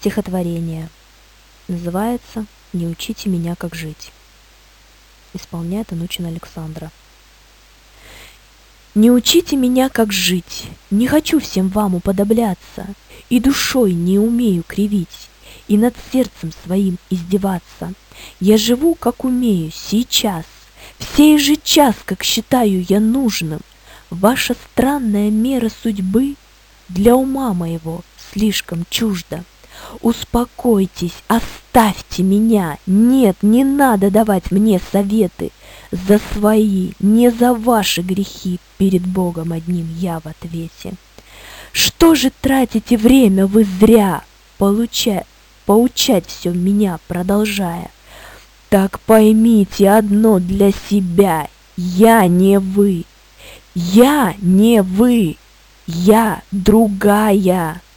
Стихотворение. Называется «Не учите меня, как жить». Исполняет Анучин Александра. Не учите меня, как жить, не хочу всем вам уподобляться, и душой не умею кривить, и над сердцем своим издеваться. Я живу, как умею, сейчас, в сей же час, как считаю я нужным. Ваша странная мера судьбы для ума моего слишком чужда. Успокойтесь, оставьте меня, нет, не надо давать мне советы. За свои, не за ваши грехи перед Богом одним я в ответе. Что же тратите время вы зря, поучать все меня продолжая? Так поймите одно для себя, я не вы, я не вы, я другая.